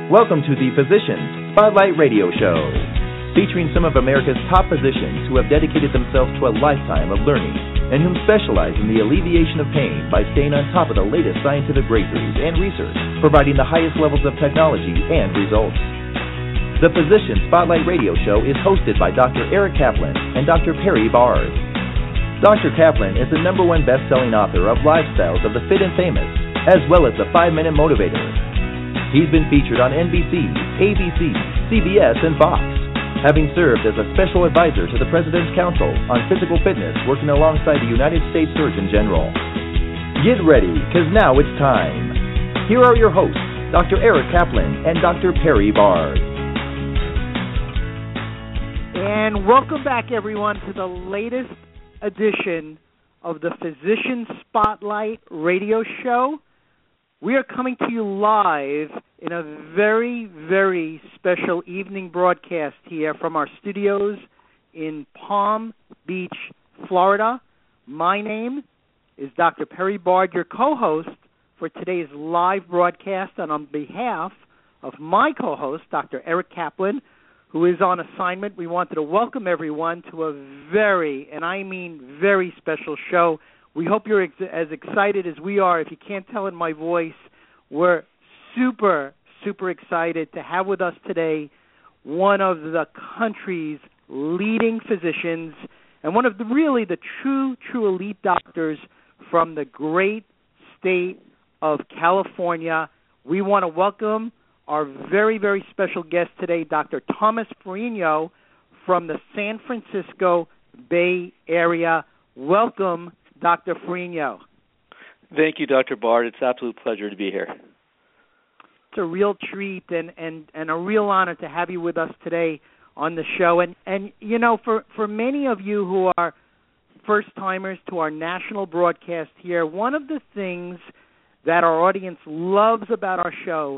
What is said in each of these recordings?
Welcome to the Physicians Spotlight Radio Show, featuring some of America's top physicians who have dedicated themselves to a lifetime of learning and whom specialize in the alleviation of pain by staying on top of the latest scientific breakthroughs and research, providing the highest levels of technology and results. The Physicians Spotlight Radio Show is hosted by Dr. Eric Kaplan and Dr. Perry Bard. Dr. Kaplan is the #1 best-selling author of Lifestyles of the Fit and Famous, as well as the 5-Minute Motivator. He's been featured on NBC, ABC, CBS, and Fox, having served as a special advisor to the President's Council on Physical Fitness, working alongside the United States Surgeon General. Get ready, because now it's time. Here are your hosts, Dr. Eric Kaplan and Dr. Perry Bard. And welcome back, everyone, to the latest edition of the Physician Spotlight Radio Show. We are coming to you live in a very, very special evening broadcast here from our studios in Palm Beach, Florida. My name is Dr. Perry Bard, your co-host for today's live broadcast, and on behalf of my co-host, Dr. Eric Kaplan, who is on assignment, we wanted to welcome everyone to a very, and I mean very special show. We hope you're as excited as we are. If you can't tell in my voice, we're super, super excited to have with us today one of the country's leading physicians and one of the true elite doctors from the great state of California. We want to welcome our very, very special guest today, Dr. Thomas Ferrigno from the San Francisco Bay Area. Welcome, Dr. Ferrigno. Thank you, Dr. Bard. It's an absolute pleasure to be here. It's a real treat and a real honor to have you with us today on the show. And you know, for many of you who are first-timers to our national broadcast here, one of the things that our audience loves about our show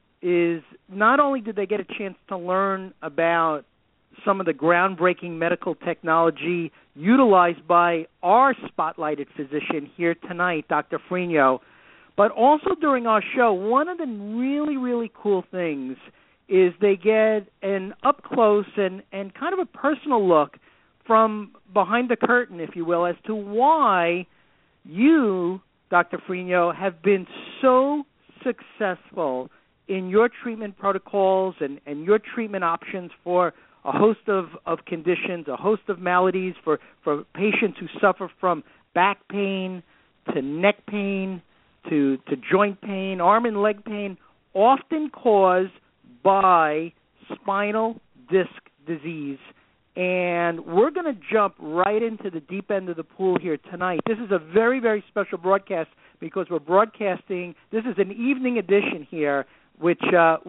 is not only do they get a chance to learn about some of the groundbreaking medical technology utilized by our spotlighted physician here tonight, Dr. Ferrigno, but also during our show, one of the really, really cool things is they get an up-close and kind of a personal look from behind the curtain, if you will, as to why you, Dr. Ferrigno, have been so successful in your treatment protocols and your treatment options for a host of conditions, a host of maladies for patients who suffer from back pain to neck pain to joint pain, arm and leg pain, often caused by spinal disc disease. And we're going to jump right into the deep end of the pool here tonight. This is a very, very special broadcast because we're broadcasting. This is an evening edition here, which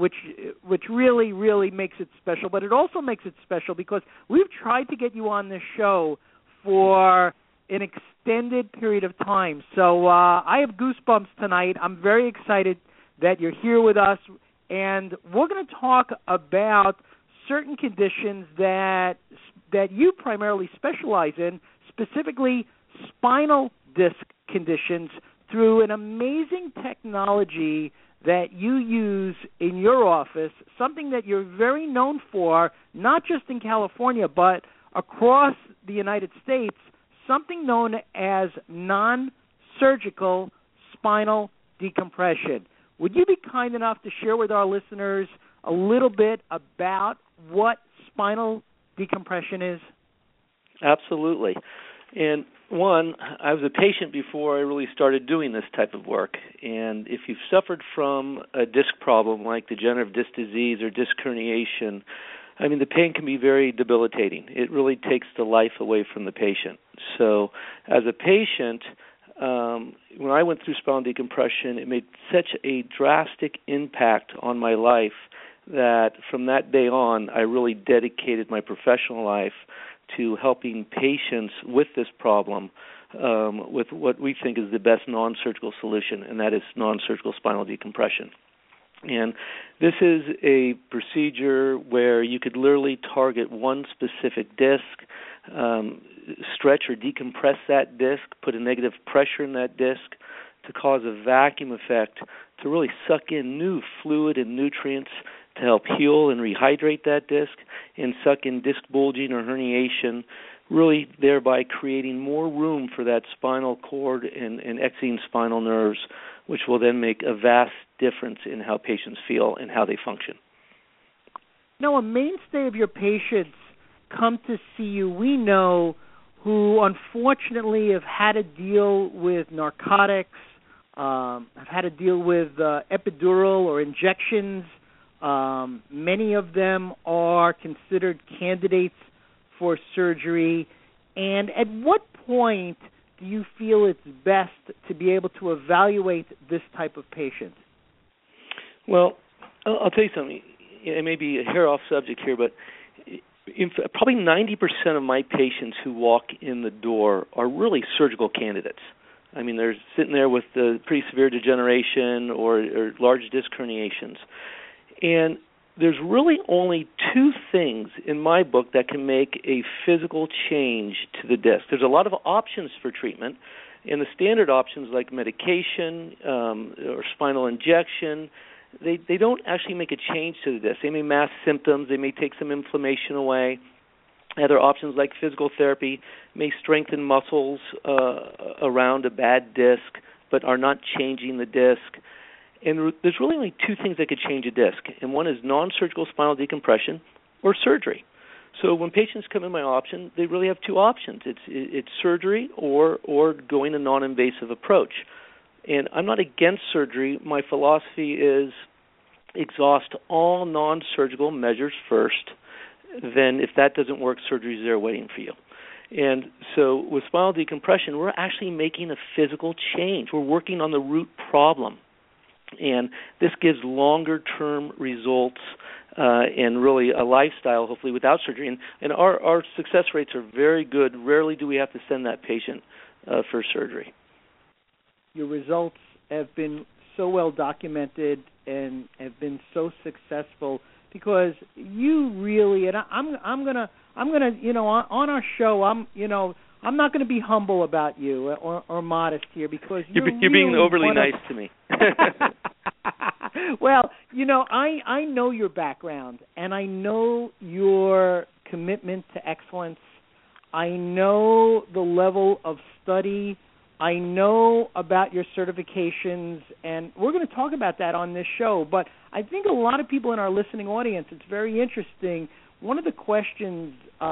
really, really makes it special. But it also makes it special because we've tried to get you on this show for an extended period of time. So I have goosebumps tonight. I'm very excited that you're here with us. And we're going to talk about certain conditions that you primarily specialize in, specifically spinal disc conditions, through an amazing technology that you use in your office, something that you're very known for, not just in California, but across the United States, something known as non-surgical spinal decompression. Would you be kind enough to share with our listeners a little bit about what spinal decompression is? Absolutely. And one, I was a patient before I really started doing this type of work. And if you've suffered from a disc problem like degenerative disc disease or disc herniation, I mean, the pain can be very debilitating. It really takes the life away from the patient. So as a patient, when I went through spinal decompression, it made such a drastic impact on my life that from that day on, I really dedicated my professional life to helping patients with this problem with what we think is the best non-surgical solution, and that is non-surgical spinal decompression. And this is a procedure where you could literally target one specific disc, stretch or decompress that disc, put a negative pressure in that disc to cause a vacuum effect to really suck in new fluid and nutrients to help heal and rehydrate that disc and suck in disc bulging or herniation, really thereby creating more room for that spinal cord and exiting spinal nerves, which will then make a vast difference in how patients feel and how they function. Now, a mainstay of your patients come to see you, we know, who unfortunately have had to deal with narcotics, have had to deal with epidural or injections. Many of them are considered candidates for surgery. And at what point do you feel it's best to be able to evaluate this type of patient? Well, I'll tell you something. It may be a hair off subject here, but probably 90% of my patients who walk in the door are really surgical candidates. I mean, they're sitting there with pretty severe degeneration or large disc herniations. And there's really only two things in my book that can make a physical change to the disc. There's a lot of options for treatment, and the standard options like medication or spinal injection, they don't actually make a change to the disc. They may mask symptoms. They may take some inflammation away. Other options like physical therapy may strengthen muscles around a bad disc but are not changing the disc. And there's really only two things that could change a disc, and one is non-surgical spinal decompression or surgery. So when patients come in my option, they really have two options. It's surgery or going a non-invasive approach. And I'm not against surgery. My philosophy is exhaust all non-surgical measures first. Then if that doesn't work, surgery is there waiting for you. And so with spinal decompression, we're actually making a physical change. We're working on the root problem. And this gives longer-term results and really a lifestyle, hopefully, without surgery. And our success rates are very good. Rarely do we have to send that patient for surgery. Your results have been so well documented and have been so successful because you really, and I'm gonna, on our show, I'm not going to be humble about you or modest here because you're being overly nice to me. Well, I know your background and I know your commitment to excellence. I know the level of study. I know about your certifications, and we're going to talk about that on this show. But I think a lot of people in our listening audience, it's very interesting. One of the questions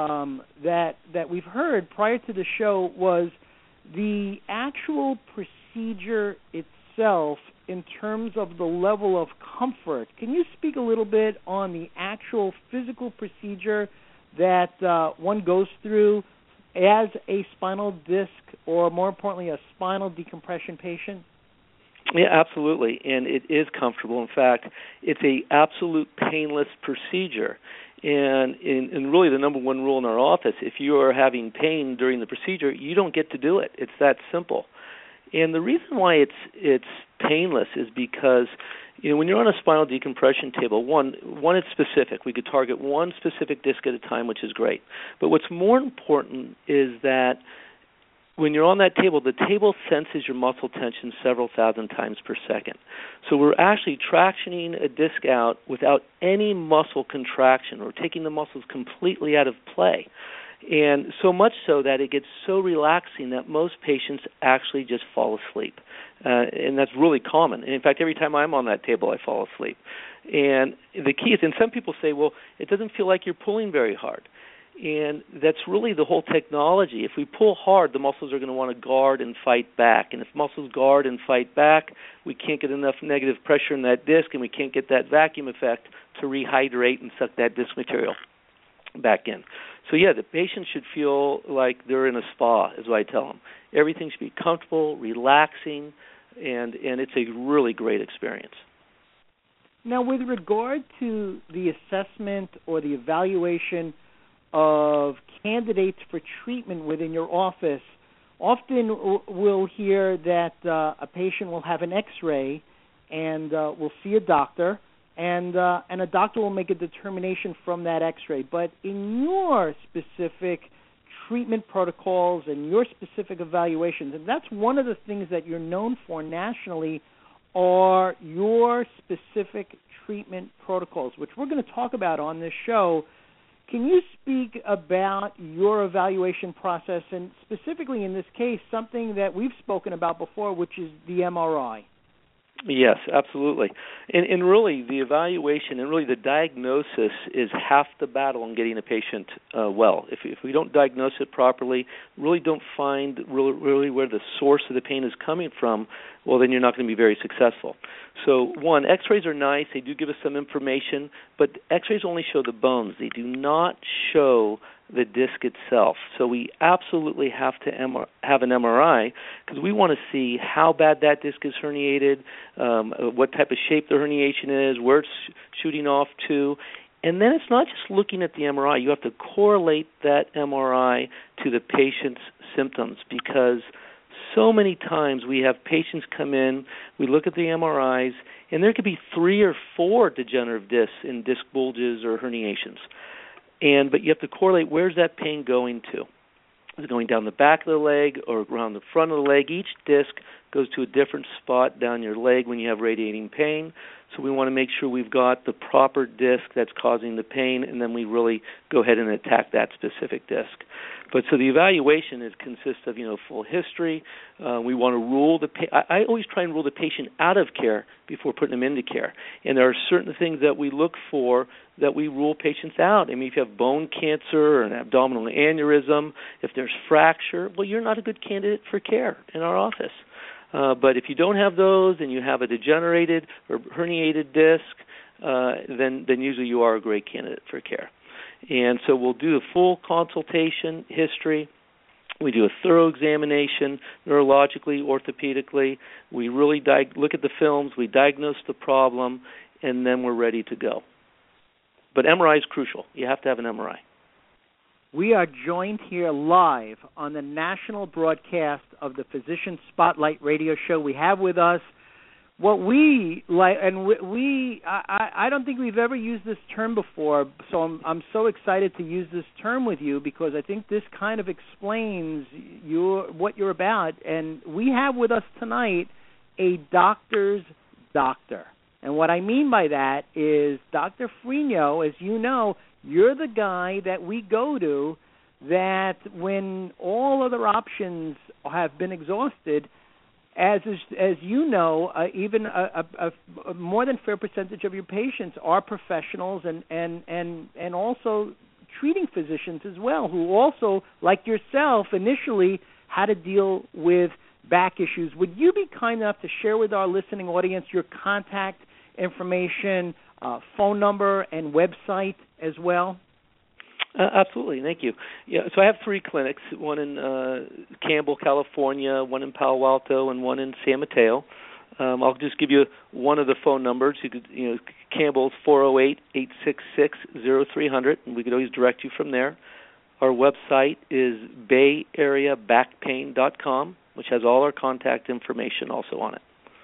that we've heard prior to the show was the actual procedure itself in terms of the level of comfort. Can you speak a little bit on the actual physical procedure that one goes through as a spinal disc or, more importantly, a spinal decompression patient? Yeah, absolutely, and it is comfortable. In fact, it's an absolute painless procedure. And really the number one rule in our office, if you are having pain during the procedure, you don't get to do it. It's that simple. And the reason why it's painless is because when you're on a spinal decompression table, one, it's specific. We could target one specific disc at a time, which is great. But what's more important is that when you're on that table, the table senses your muscle tension several thousand times per second. So we're actually tractioning a disc out without any muscle contraction. We're taking the muscles completely out of play. And so much so that it gets so relaxing that most patients actually just fall asleep. And that's really common. And in fact, every time I'm on that table, I fall asleep. And the key is, and some people say, well, it doesn't feel like you're pulling very hard. And that's really the whole technology. If we pull hard, the muscles are going to want to guard and fight back. And if muscles guard and fight back, we can't get enough negative pressure in that disc, and we can't get that vacuum effect to rehydrate and suck that disc material back in. So, yeah, the patient should feel like they're in a spa, is what I tell them. Everything should be comfortable, relaxing, and it's a really great experience. Now, with regard to the assessment or the evaluation of candidates for treatment within your office, often we'll hear that a patient will have an X-ray and will see a doctor, and a doctor will make a determination from that X-ray. But in your specific treatment protocols and your specific evaluations. And that's one of the things that you're known for nationally are your specific treatment protocols, which we're going to talk about on this show. Can you speak about your evaluation process and specifically in this case something that we've spoken about before, which is the MRI? Yes, absolutely. And really the evaluation and really the diagnosis is half the battle in getting a patient well. If we don't diagnose it properly, really don't find really where the source of the pain is coming from, well, then you're not going to be very successful. So, one, x-rays are nice. They do give us some information, but x-rays only show the bones. They do not show the disc itself. So we absolutely have to have an MRI because we want to see how bad that disc is herniated, what type of shape the herniation is, where it's shooting off to. And then it's not just looking at the MRI. You have to correlate that MRI to the patient's symptoms because so many times we have patients come in, we look at the MRIs, and there could be 3 or 4 degenerative discs in disc bulges or herniations. But you have to correlate where's that pain going to. Is it going down the back of the leg or around the front of the leg? Each disc goes to a different spot down your leg when you have radiating pain. So we want to make sure we've got the proper disc that's causing the pain, and then we really go ahead and attack that specific disc. But so the evaluation consists of full history. We want to rule the. I always try and rule the patient out of care before putting them into care. And there are certain things that we look for that we rule patients out. I mean, if you have bone cancer or an abdominal aneurysm, if there's fracture, well, you're not a good candidate for care in our office. But if you don't have those and you have a degenerated or herniated disc, then usually you are a great candidate for care. And so we'll do a full consultation history. We do a thorough examination neurologically, orthopedically. We really look at the films. We diagnose the problem, and then we're ready to go. But MRI is crucial. You have to have an MRI. We are joined here live on the national broadcast of the Physician Spotlight radio show. We have with us what we like, and I don't think we've ever used this term before, so I'm so excited to use this term with you because I think this kind of explains what you're about. And we have with us tonight a doctor's doctor. And what I mean by that is Dr. Frigno, as you know, you're the guy that we go to that when all other options have been exhausted, as you know, even a more than fair percentage of your patients are professionals and also treating physicians as well, who also, like yourself, initially had to deal with back issues. Would you be kind enough to share with our listening audience your contact information, phone number, and website as well? Absolutely, thank you. Yeah, so I have 3 clinics, one in Campbell, California, one in Palo Alto, and one in San Mateo. I'll just give you one of the phone numbers. Campbell's 408-866-0300, and we could always direct you from there. Our website is bayareabackpain.com, which has all our contact information also on it.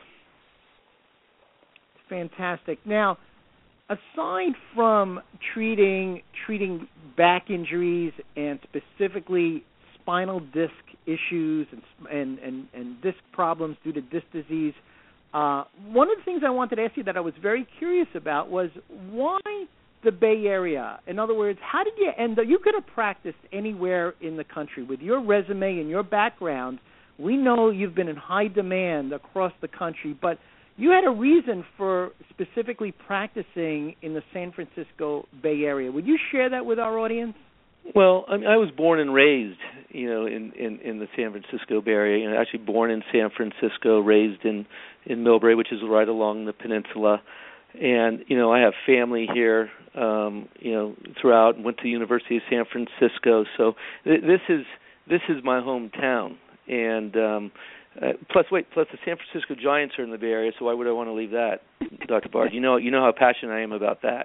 Fantastic. Now, aside from treating back injuries and specifically spinal disc issues and disc problems due to disc disease, one of the things I wanted to ask you that I was very curious about was why the Bay Area? In other words, how did you end up? You could have practiced anywhere in the country. With your resume and your background, we know you've been in high demand across the country, but you had a reason for specifically practicing in the San Francisco Bay Area. Would you share that with our audience? Well, I was born and raised, in the San Francisco Bay Area. Actually born in San Francisco, raised in Millbrae, which is right along the peninsula. And I have family here, throughout. Went to the University of San Francisco, so this is my hometown. And plus the San Francisco Giants are in the Bay Area, so why would I want to leave that, Dr. Bard? You know how passionate I am about that.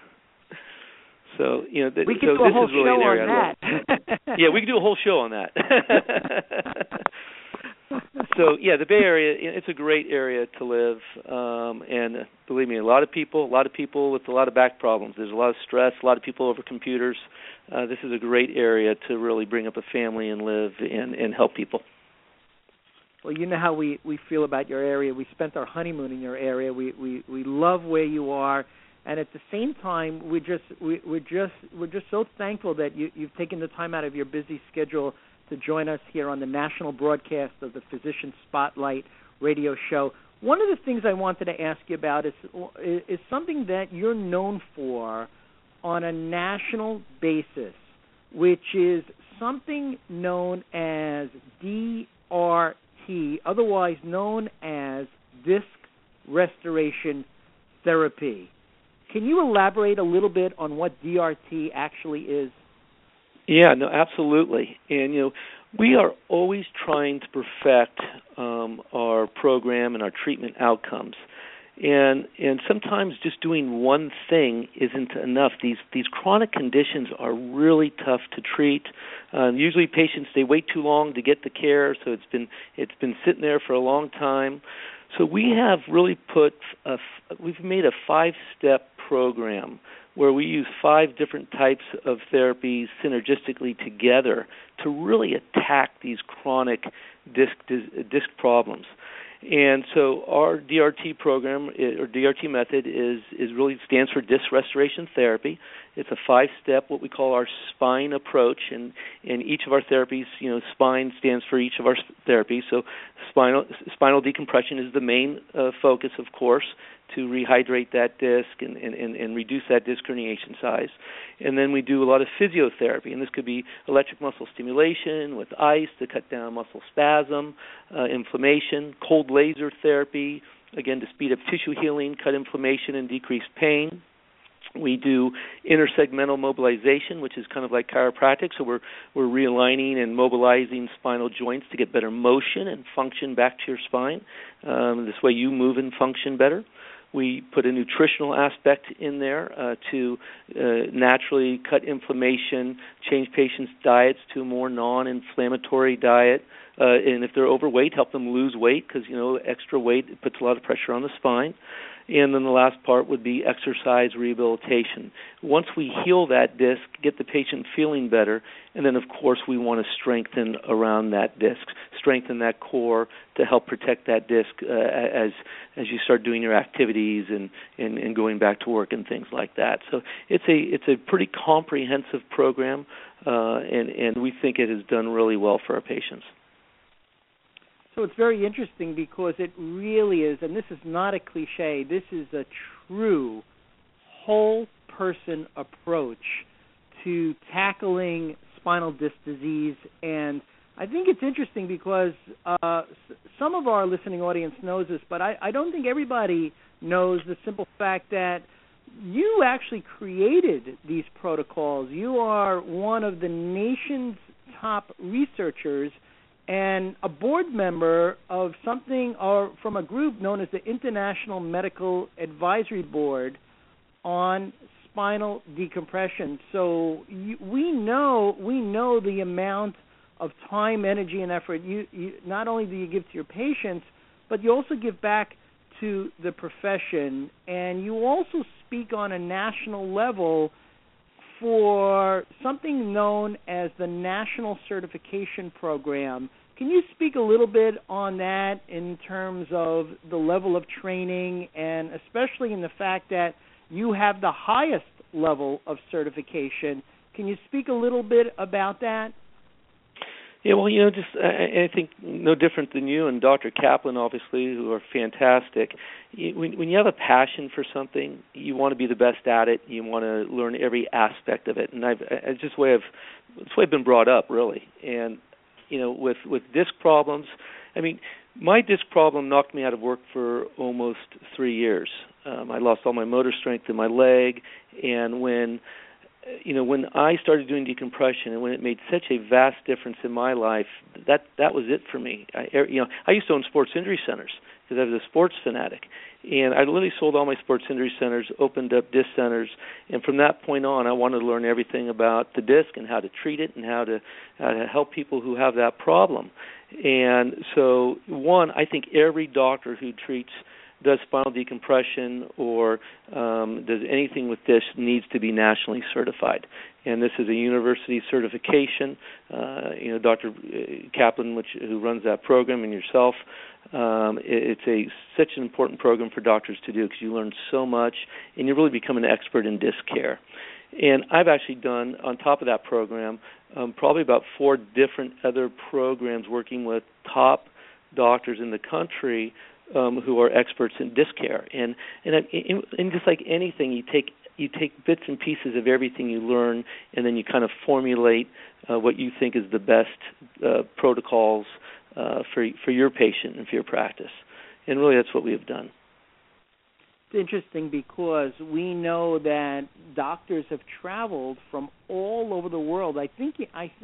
So we could do a whole show on that. Yeah, we could do a whole show on that. So yeah, the Bay Area, it's a great area to live, and believe me, a lot of people with a lot of back problems. There's a lot of stress, a lot of people over computers. This is a great area to really bring up a family and live and help people. Well, you know how we feel about your area. We spent our honeymoon in your area. We love where you are, and at the same time, we're just so thankful that you've taken the time out of your busy schedule to join us here on the national broadcast of the Physician Spotlight radio show. One of the things I wanted to ask you about is something that you're known for on a national basis, which is something known as DRT, otherwise known as disc restoration therapy. Can you elaborate a little bit on what DRT actually is? Yeah, no, absolutely. And, we are always trying to perfect our program and our treatment outcomes. And sometimes just doing one thing isn't enough. These chronic conditions are really tough to treat. Usually patients, they wait too long to get the care, so it's been sitting there for a long time. So we have really we've made a 5-step program where we use 5 different types of therapies synergistically together to really attack these chronic disc problems. And so our DRT program, or DRT method, really stands for disc restoration therapy. It's a 5-step, what we call our spine approach, and each of our therapies, spine stands for each of our therapies. So spinal decompression is the main focus, of course, to rehydrate that disc and reduce that disc herniation size. And then we do a lot of physiotherapy, and this could be electric muscle stimulation with ice to cut down muscle spasm, inflammation, cold laser therapy, again, to speed up tissue healing, cut inflammation, and decrease pain. We do intersegmental mobilization, which is kind of like chiropractic, so we're realigning and mobilizing spinal joints to get better motion and function back to your spine. This way you move and function better. We put a nutritional aspect in there to naturally cut inflammation, change patients' diets to a more non-inflammatory diet, and if they're overweight, help them lose weight because, extra weight puts a lot of pressure on the spine. And then the last part would be exercise rehabilitation. Once we heal that disc, get the patient feeling better, and then, of course, we want to strengthen around that disc, strengthen that core to help protect that disc as you start doing your activities and going back to work and things like that. So it's a pretty comprehensive program, and we think it has done really well for our patients. So it's very interesting because it really is, and this is not a cliche, this is a true whole-person approach to tackling spinal disc disease. And I think it's interesting because some of our listening audience knows this, but I don't think everybody knows the simple fact that you actually created these protocols. You are one of the nation's top researchers and a board member of something or from a group known as the International Medical Advisory Board on spinal decompression. So we know the amount of time, energy, and effort you not only do you give to your patients, but you also give back to the profession, and you also speak on a national level for something known as the National Certification Program. Can you speak a little bit on that in terms of the level of training and especially in the fact that you have the highest level of certification? Can you speak a little bit about that? Yeah, well, I think no different than you and Dr. Kaplan, obviously, who are fantastic. When you have a passion for something, you want to be the best at it. You want to learn every aspect of it, and it's just the way I've been brought up, really. And with disc problems, my disc problem knocked me out of work for almost 3 years. I lost all my motor strength in my leg, and when I started doing decompression and when it made such a vast difference in my life, that was it for me. I used to own sports injury centers because I was a sports fanatic. And I literally sold all my sports injury centers, opened up disc centers, and from that point on, I wanted to learn everything about the disc and how to treat it and how to help people who have that problem. And so, one, I think every doctor who does spinal decompression or does anything with this needs to be nationally certified. And this is a university certification. Dr. Kaplan, who runs that program, and yourself, it's such an important program for doctors to do because you learn so much and you really become an expert in disc care. And I've actually done, on top of that program, probably about 4 different other programs working with top doctors in the country who are experts in disc care. And just like anything, you take bits and pieces of everything you learn, and then you kind of formulate what you think is the best protocols for your patient and for your practice. And really, that's what we have done. It's interesting because we know that doctors have traveled from all over the world. I think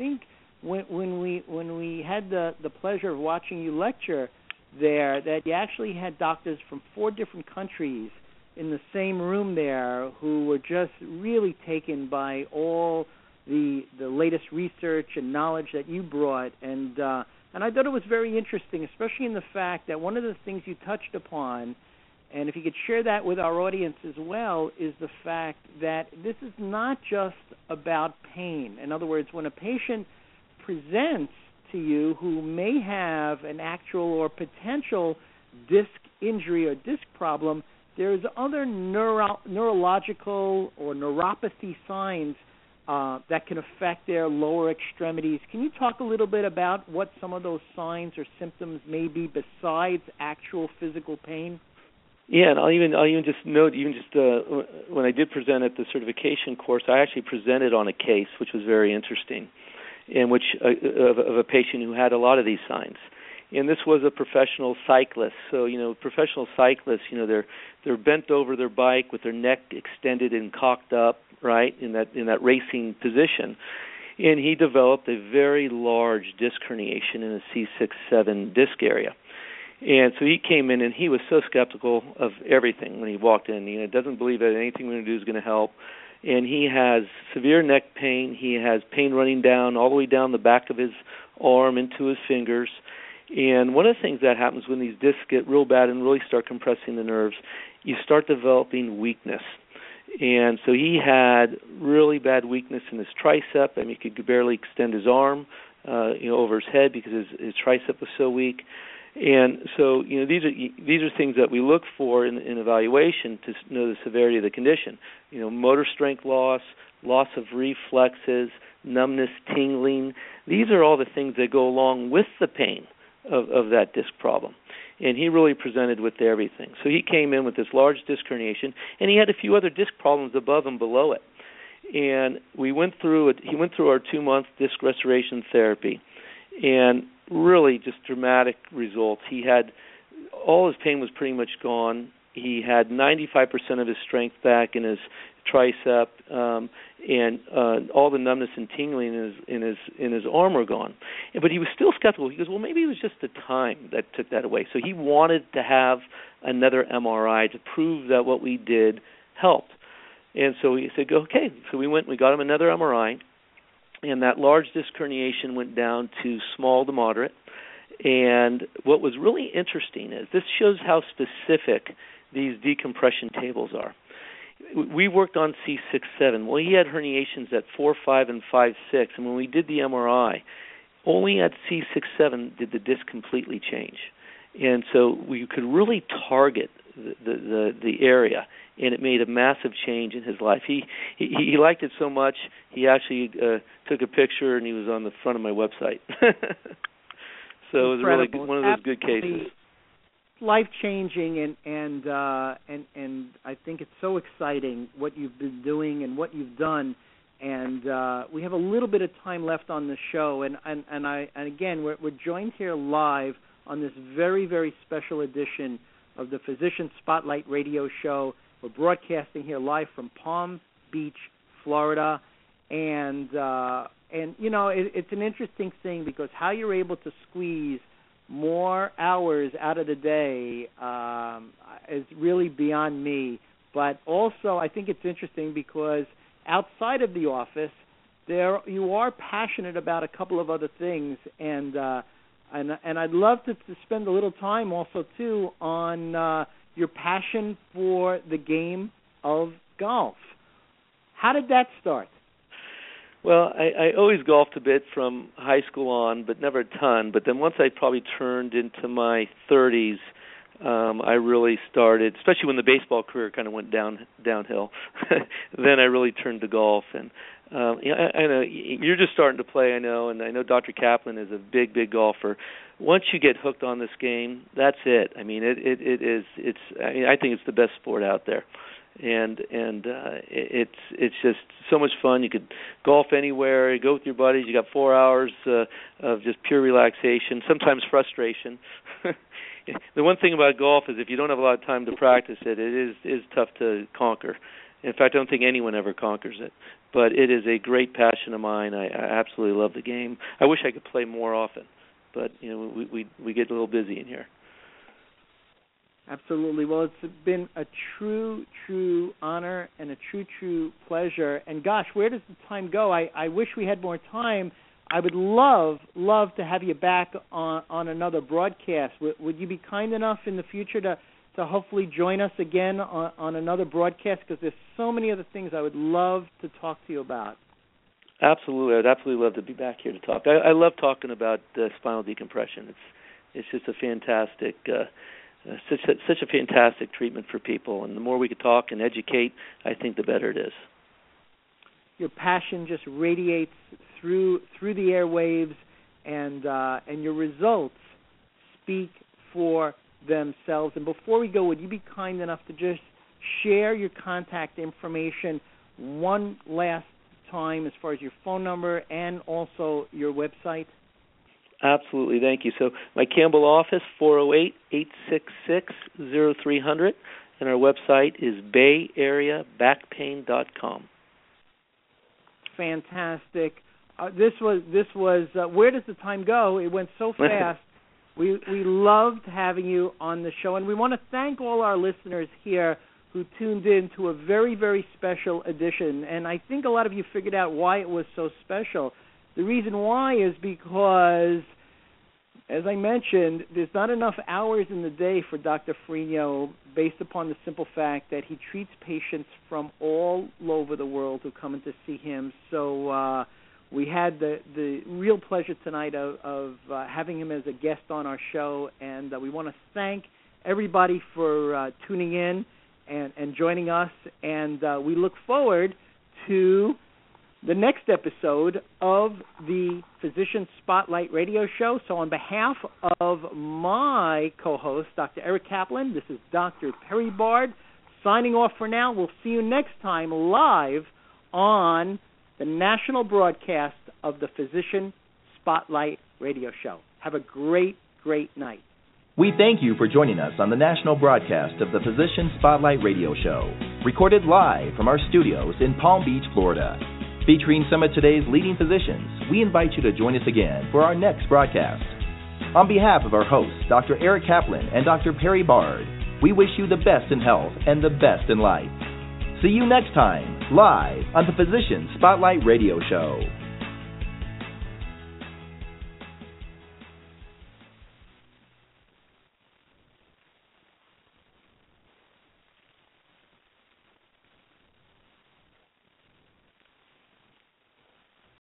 when we had the pleasure of watching you lecture there, that you actually had doctors from 4 different countries in the same room there who were just really taken by all the latest research and knowledge that you brought, and I thought it was very interesting, especially in the fact that one of the things you touched upon, and if you could share that with our audience as well, is the fact that this is not just about pain. In other words, when a patient presents to you who may have an actual or potential disc injury or disc problem, there's other neurological or neuropathy signs that can affect their lower extremities. Can you talk a little bit about what some of those signs or symptoms may be besides actual physical pain? Yeah, and I'll even just note, when I did present at the certification course, I actually presented on a case which was very interesting, in which of a patient who had a lot of these signs. And this was a professional cyclist. So, professional cyclists, they're bent over their bike with their neck extended and cocked up, right, in that racing position. And he developed a very large disc herniation in the C6-7 disc area. And so he came in, and he was so skeptical of everything when he walked in. He doesn't believe that anything we're going to do is going to help. And he has severe neck pain. He has pain running down all the way down the back of his arm into his fingers. And one of the things that happens when these discs get real bad and really start compressing the nerves, you start developing weakness. And so he had really bad weakness in his tricep. I mean, he could barely extend his arm, over his head because his tricep was so weak. And so, these are things that we look for in evaluation to know the severity of the condition. Motor strength loss of reflexes, numbness, tingling. These are all the things that go along with the pain of that disc problem. And he really presented with everything. So he came in with this large disc herniation, and he had a few other disc problems above and below it. And he went through our 2-month disc restoration therapy, and really just dramatic results. He had all his pain was pretty much gone. He had 95% of his strength back in his tricep, and all the numbness and tingling in his arm were gone. But he was still skeptical. He goes, well, maybe it was just the time that took that away. So he wanted to have another MRI to prove that what we did helped. And so he said, okay. So we got him another MRI. And that large disc herniation went down to small to moderate. And what was really interesting is this shows how specific these decompression tables are. We worked on C6-7. Well, he had herniations at 4, 5, and 5, 6. And when we did the MRI, only at C6-7 did the disc completely change. And so we could really target the area, and it made a massive change in his life. He liked it so much, he actually took a picture, and he was on the front of my website. So it was really one of those good cases. Life-changing, and I think it's so exciting what you've been doing and what you've done. And we have a little bit of time left on the show, and again, we're joined here live on this very, very special edition of the Physician Spotlight Radio Show. We're broadcasting here live from Palm Beach, Florida, and it's an interesting thing because how you're able to squeeze more hours out of the day is really beyond me. But also, I think it's interesting because outside of the office, you are passionate about a couple of other things, and And I'd love to spend a little time also, too, on your passion for the game of golf. How did that start? Well, I always golfed a bit from high school on, but never a ton. But then once I probably turned into my 30s, I really started, especially when the baseball career kind of went downhill. Then I really turned to golf. And I know you're just starting to play, I know, and I know Dr. Kaplan is a big, big golfer. Once you get hooked on this game, that's it. I mean, I think it's the best sport out there. And it's just so much fun. You could golf anywhere, you go with your buddies. You got 4 hours of just pure relaxation, sometimes frustration. The one thing about golf is if you don't have a lot of time to practice it, it is tough to conquer. In fact, I don't think anyone ever conquers it. But it is a great passion of mine. I absolutely love the game. I wish I could play more often, but we get a little busy in here. Absolutely. Well, it's been a true honor and a true pleasure. And gosh, where does the time go? I wish we had more time. I would love to have you back on another broadcast. Would you be kind enough in the future to hopefully join us again on another broadcast? Because there's so many other things I would love to talk to you about. Absolutely. I'd absolutely love to be back here to talk. I love talking about spinal decompression. It's just a fantastic such a fantastic treatment for people, and the more we could talk and educate, I think the better it is. Your passion just radiates through the airwaves, and your results speak for themselves. And before we go, would you be kind enough to just share your contact information one last time as far as your phone number and also your website? Absolutely, thank you. So my Campbell office, 408-866-0300, and our website is bayareabackpain.com. Fantastic. This was where does the time go? It went so fast. We loved having you on the show, and we want to thank all our listeners here who tuned in to a very, very special edition. And I think a lot of you figured out why it was so special. The reason why is because, as I mentioned, there's not enough hours in the day for Dr. Ferrigno, based upon the simple fact that he treats patients from all over the world who come in to see him. So we had the real pleasure tonight of having him as a guest on our show, and we want to thank everybody for tuning in and joining us, and we look forward to the next episode of the Physician Spotlight Radio Show. So on behalf of my co-host, Dr. Eric Kaplan, this is Dr. Perry Bard, signing off for now. We'll see you next time live on the national broadcast of the Physician Spotlight Radio Show. Have a great, great night. We thank you for joining us on the national broadcast of the Physician Spotlight Radio Show, recorded live from our studios in Palm Beach, Florida. Featuring some of today's leading physicians, we invite you to join us again for our next broadcast. On behalf of our hosts, Dr. Eric Kaplan and Dr. Perry Bard, we wish you the best in health and the best in life. See you next time, live on the Physician Spotlight Radio Show.